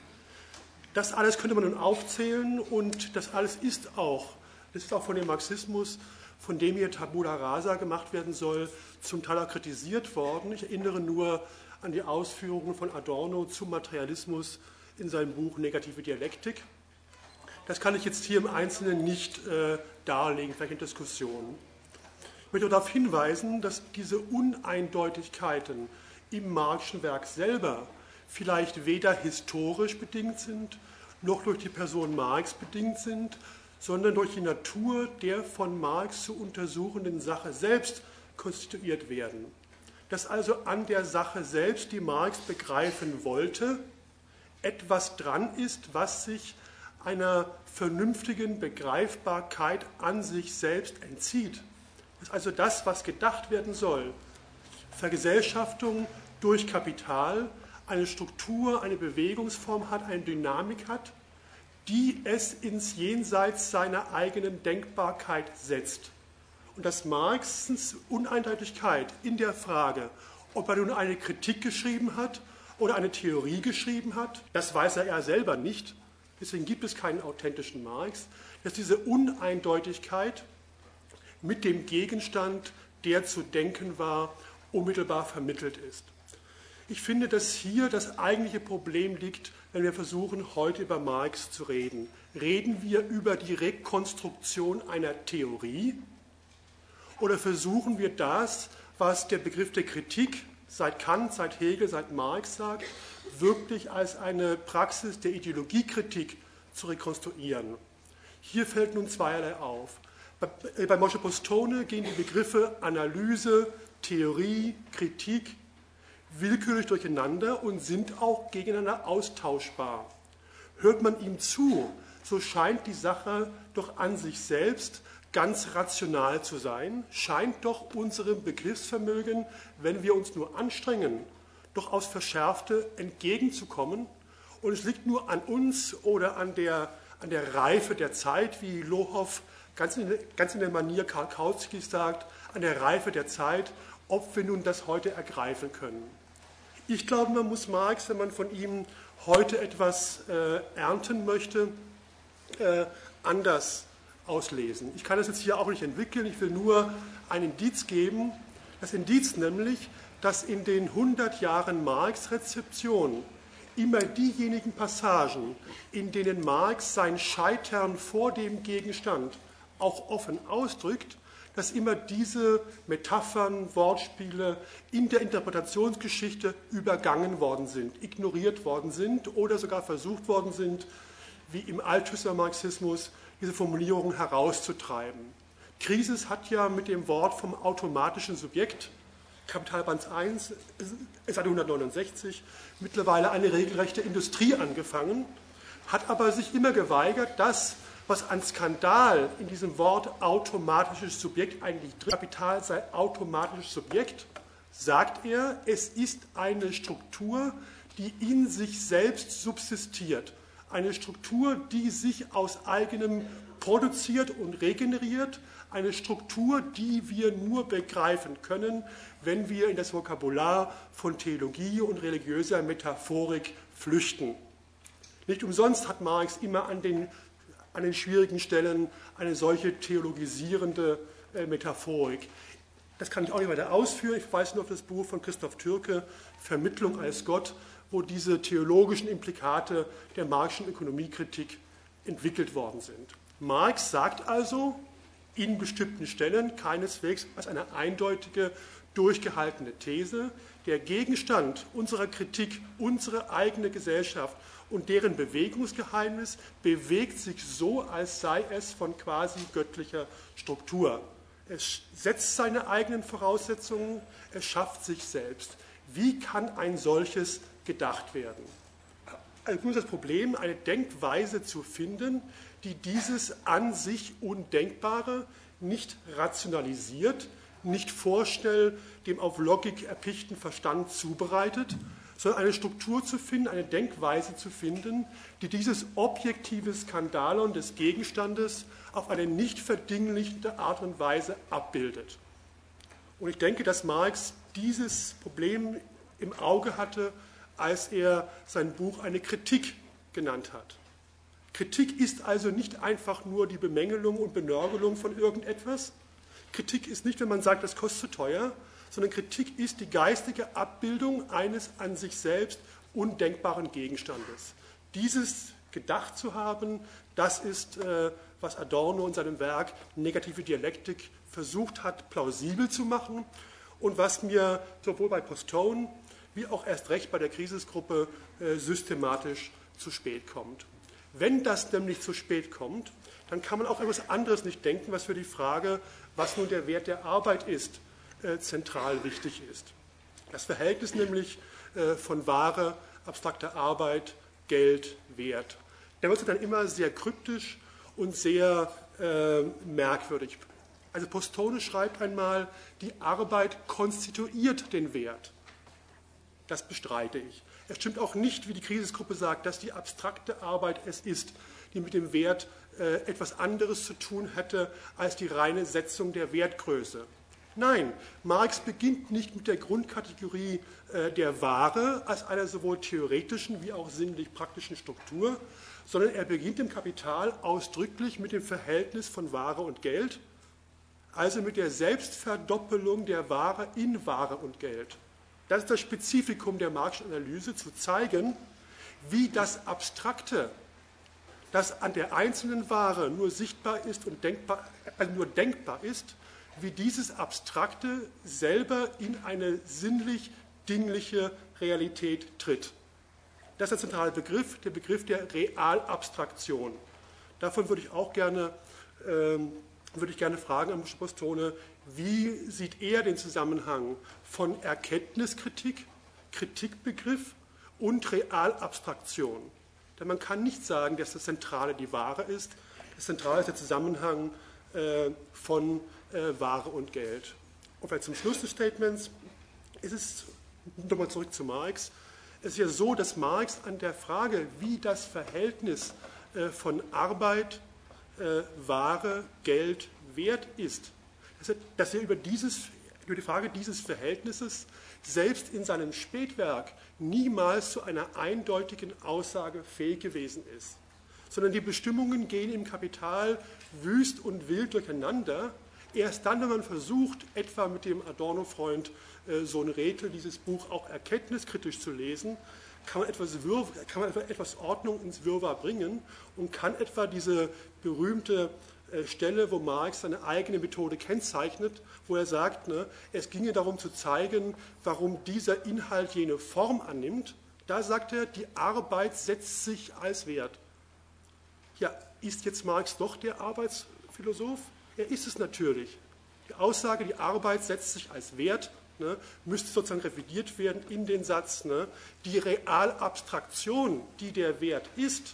Das alles könnte man nun aufzählen und das alles ist auch, das ist auch von dem Marxismus, von dem hier Tabula Rasa gemacht werden soll, zum Teil auch kritisiert worden. Ich erinnere nur an die Ausführungen von Adorno zum Materialismus in seinem Buch Negative Dialektik. Das kann ich jetzt hier im Einzelnen nicht äh, darlegen, vielleicht in Diskussionen. Ich möchte darauf hinweisen, dass diese Uneindeutigkeiten im Marxischen Werk selber vielleicht weder historisch bedingt sind, noch durch die Person Marx bedingt sind, sondern durch die Natur der von Marx zu untersuchenden Sache selbst konstituiert werden. Dass also an der Sache selbst, die Marx begreifen wollte, etwas dran ist, was sich einer vernünftigen Begreifbarkeit an sich selbst entzieht. Das ist also das, was gedacht werden soll. Vergesellschaftung durch Kapital eine Struktur, eine Bewegungsform hat, eine Dynamik hat, die es ins Jenseits seiner eigenen Denkbarkeit setzt. Und dass Marx' Uneindeutigkeit in der Frage, ob er nun eine Kritik geschrieben hat oder eine Theorie geschrieben hat, das weiß er ja selber nicht. Deswegen gibt es keinen authentischen Marx, dass diese Uneindeutigkeit mit dem Gegenstand, der zu denken war, unmittelbar vermittelt ist. Ich finde, dass hier das eigentliche Problem liegt, wenn wir versuchen, heute über Marx zu reden. Reden wir über die Rekonstruktion einer Theorie oder versuchen wir das, was der Begriff der Kritik seit Kant, seit Hegel, seit Marx sagt, wirklich als eine Praxis der Ideologiekritik zu rekonstruieren? Hier fällt nun zweierlei auf. Bei, bei Moishe Postone gehen die Begriffe Analyse, Theorie, Kritik willkürlich durcheinander und sind auch gegeneinander austauschbar. Hört man ihm zu, so scheint die Sache doch an sich selbst ganz rational zu sein, scheint doch unserem Begriffsvermögen, wenn wir uns nur anstrengen, doch aufs Verschärfte entgegenzukommen. Und es liegt nur an uns oder an der, an der Reife der Zeit, wie Lohoff ganz in, ganz in der Manier Karl Kautskys sagt, an der Reife der Zeit, ob wir nun das heute ergreifen können. Ich glaube, man muss Marx, wenn man von ihm heute etwas äh, ernten möchte, äh, anders auslesen. Ich kann das jetzt hier auch nicht entwickeln, ich will nur ein Indiz geben. Das Indiz nämlich, dass in den hundert Jahren Marx-Rezeption immer diejenigen Passagen, in denen Marx sein Scheitern vor dem Gegenstand auch offen ausdrückt, dass immer diese Metaphern, Wortspiele in der Interpretationsgeschichte übergangen worden sind, ignoriert worden sind oder sogar versucht worden sind, wie im Althusser Marxismus, diese Formulierung herauszutreiben. Krisis hat ja mit dem Wort vom automatischen Subjekt, Kapitalband eins, Seite hundertneunundsechzig, mittlerweile eine regelrechte Industrie angefangen, hat aber sich immer geweigert, das, was an Skandal in diesem Wort automatisches Subjekt eigentlich drin, Kapital sei automatisches Subjekt, sagt er, es ist eine Struktur, die in sich selbst subsistiert. Eine Struktur, die sich aus eigenem produziert und regeneriert. Eine Struktur, die wir nur begreifen können, wenn wir in das Vokabular von Theologie und religiöser Metaphorik flüchten. Nicht umsonst hat Marx immer an den an den schwierigen Stellen eine solche theologisierende äh, Metaphorik. Das kann ich auch nicht weiter ausführen. Ich verweise nur auf das Buch von Christoph Türke, Vermittlung als Gott, wo diese theologischen Implikate der Marxischen Ökonomiekritik entwickelt worden sind. Marx sagt also in bestimmten Stellen keineswegs als eine eindeutige, durchgehaltene These, der Gegenstand unserer Kritik, unsere eigene Gesellschaft und deren Bewegungsgeheimnis bewegt sich so, als sei es von quasi göttlicher Struktur. Es setzt seine eigenen Voraussetzungen, es schafft sich selbst. Wie kann ein solches gedacht werden? Also nun ist das Problem, eine Denkweise zu finden, die dieses an sich Undenkbare nicht rationalisiert, nicht vorschnell dem auf Logik erpichten Verstand zubereitet, sondern eine Struktur zu finden, eine Denkweise zu finden, die dieses objektive Skandalon des Gegenstandes auf eine nicht verdinglichte Art und Weise abbildet. Und ich denke, dass Marx dieses Problem im Auge hatte, als er sein Buch eine Kritik genannt hat. Kritik ist also nicht einfach nur die Bemängelung und Benörgelung von irgendetwas. Kritik ist nicht, wenn man sagt, das kostet zu teuer, sondern Kritik ist die geistige Abbildung eines an sich selbst undenkbaren Gegenstandes. Dieses gedacht zu haben, das ist, äh, was Adorno in seinem Werk Negative Dialektik versucht hat, plausibel zu machen und was mir sowohl bei Postone wie auch erst recht bei der Krisisgruppe äh, systematisch zu spät kommt. Wenn das nämlich zu spät kommt, dann kann man auch etwas anderes nicht denken, was für die Frage, was nun der Wert der Arbeit ist, äh, zentral wichtig ist. Das Verhältnis nämlich äh, von Ware, abstrakter Arbeit, Geld, Wert. Der wird dann immer sehr kryptisch und sehr äh, merkwürdig. Also Postone schreibt einmal, die Arbeit konstituiert den Wert. Das bestreite ich. Es stimmt auch nicht, wie die Krisisgruppe sagt, dass die abstrakte Arbeit es ist, die mit dem Wert äh, etwas anderes zu tun hätte als die reine Setzung der Wertgröße. Nein, Marx beginnt nicht mit der Grundkategorie äh, der Ware als einer sowohl theoretischen wie auch sinnlich praktischen Struktur, sondern er beginnt im Kapital ausdrücklich mit dem Verhältnis von Ware und Geld, also mit der Selbstverdoppelung der Ware in Ware und Geld. Das ist das Spezifikum der Marxischen Analyse, zu zeigen, wie das Abstrakte, das an der einzelnen Ware nur sichtbar ist und denkbar, also nur denkbar ist, wie dieses Abstrakte selber in eine sinnlich-dingliche Realität tritt. Das ist der zentrale Begriff, der Begriff der Realabstraktion. Davon würde ich auch gerne, ähm, würde ich gerne fragen an Postone, wie sieht er den Zusammenhang von Erkenntniskritik, Kritikbegriff und Realabstraktion? Denn man kann nicht sagen, dass das Zentrale die Ware ist. Das Zentrale ist der Zusammenhang äh, von äh, Ware und Geld. Und vielleicht zum Schluss des Statements ist es, nochmal zurück zu Marx, es ist ja so, dass Marx an der Frage, wie das Verhältnis äh, von Arbeit, äh, Ware, Geld, Wert ist, dass er über, dieses, über die Frage dieses Verhältnisses selbst in seinem Spätwerk niemals zu einer eindeutigen Aussage fähig gewesen ist, sondern die Bestimmungen gehen im Kapital wüst und wild durcheinander. Erst dann, wenn man versucht, etwa mit dem Adorno-Freund äh, Sohn Rethel dieses Buch auch erkenntniskritisch zu lesen, kann man, etwas Wirr, kann man etwas Ordnung ins Wirrwarr bringen und kann etwa diese berühmte Stelle, wo Marx seine eigene Methode kennzeichnet, wo er sagt, ne, es ginge darum zu zeigen, warum dieser Inhalt jene Form annimmt. Da sagt er, die Arbeit setzt sich als Wert. Ja, ist jetzt Marx doch der Arbeitsphilosoph? Er ist es natürlich. Die Aussage, die Arbeit setzt sich als Wert, ne, müsste sozusagen revidiert werden in den Satz, ne, die Realabstraktion, die der Wert ist,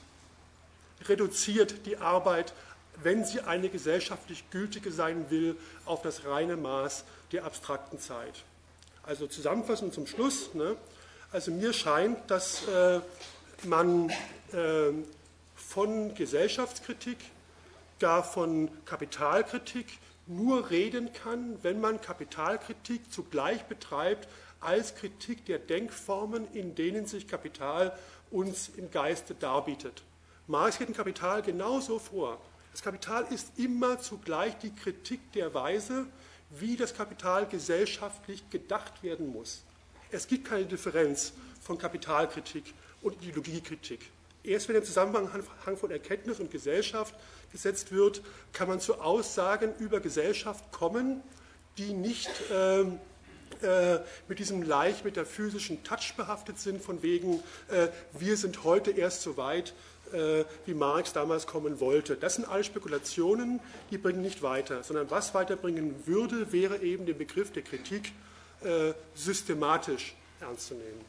reduziert die Arbeit, wenn sie eine gesellschaftlich gültige sein will, auf das reine Maß der abstrakten Zeit. Also zusammenfassend zum Schluss, ne, also mir scheint, dass äh, man äh, von Gesellschaftskritik, gar von Kapitalkritik nur reden kann, wenn man Kapitalkritik zugleich betreibt als Kritik der Denkformen, in denen sich Kapital uns im Geiste darbietet. Marx geht im Kapital genauso vor. Das Kapital ist immer zugleich die Kritik der Weise, wie das Kapital gesellschaftlich gedacht werden muss. Es gibt keine Differenz von Kapitalkritik und Ideologiekritik. Erst wenn der Zusammenhang von Erkenntnis und Gesellschaft gesetzt wird, kann man zu Aussagen über Gesellschaft kommen, die nicht äh, äh, mit diesem leicht metaphysischen Touch behaftet sind, von wegen, äh, wir sind heute erst so weit, äh, wie Marx damals kommen wollte. Das sind alle Spekulationen, die bringen nicht weiter, sondern was weiterbringen würde, wäre eben den Begriff der Kritik äh, systematisch ernst zu nehmen.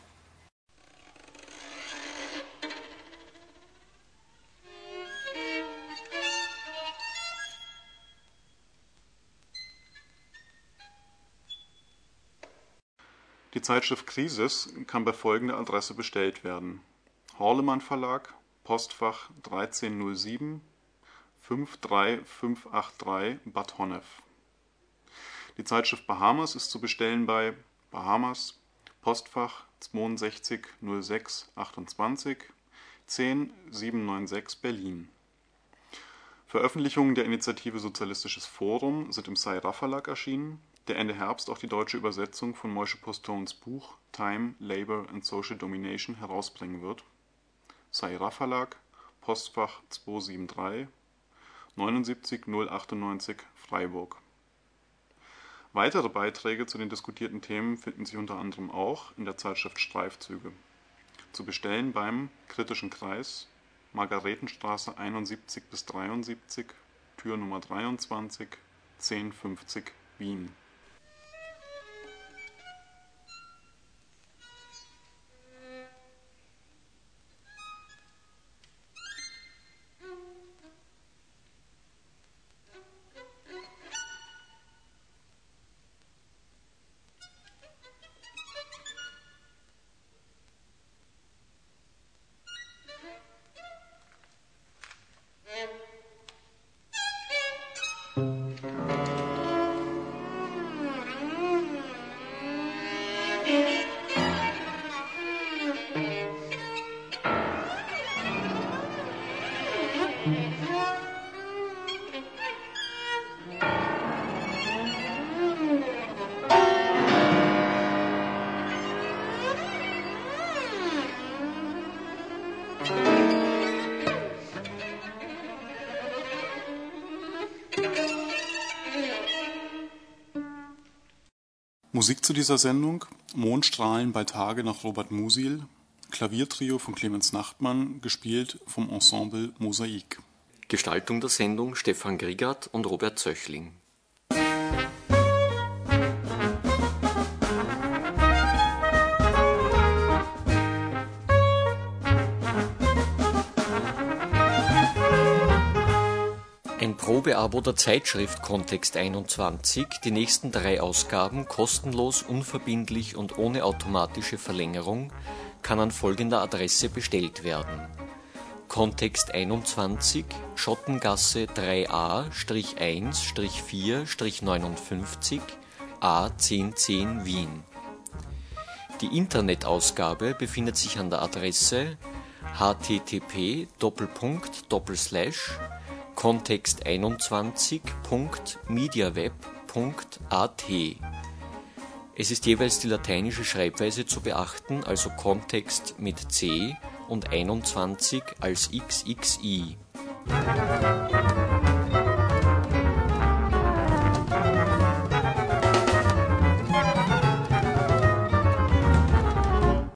Die Zeitschrift Krisis kann bei folgender Adresse bestellt werden: Horlemann Verlag, Postfach dreizehn null sieben, fünf drei fünf acht drei, Bad Honnef. Die Zeitschrift Bahamas ist zu bestellen bei Bahamas, Postfach zweiundsechzig null sechs achtundzwanzig, zehn siebenhundertsechsundneunzig Berlin. Veröffentlichungen der Initiative Sozialistisches Forum sind im Sayra Verlag erschienen, der Ende Herbst auch die deutsche Übersetzung von Moishe Postons Buch Time, Labor and Social Domination herausbringen wird. Sayra Verlag, Postfach zweihundertdreiundsiebzig, neunundsiebzig null achtundneunzig, Freiburg. Weitere Beiträge zu den diskutierten Themen finden sich unter anderem auch in der Zeitschrift Streifzüge. Zu bestellen beim Kritischen Kreis, Margaretenstraße einundsiebzig bis dreiundsiebzig, Tür Nummer dreiundzwanzig, zehn fünfzig, Wien. Musik zu dieser Sendung: Mondstrahlen bei Tage nach Robert Musil, Klaviertrio von Clemens Nachtmann, gespielt vom Ensemble Mosaik. Gestaltung der Sendung Stefan Griegert und Robert Zöchling. Ein Probeabo der Zeitschrift Kontext einundzwanzig, die nächsten drei Ausgaben kostenlos, unverbindlich und ohne automatische Verlängerung, kann an folgender Adresse bestellt werden: Kontext einundzwanzig, Schottengasse drei a eins vier neunundfünfzig, A zehn zehn, Wien. Die Internetausgabe befindet sich an der Adresse h t t p Doppelpunkt Doppelslash kontext einundzwanzig punkt mediaweb punkt a t. Es ist jeweils die lateinische Schreibweise zu beachten, also Kontext mit C und einundzwanzig als X X I.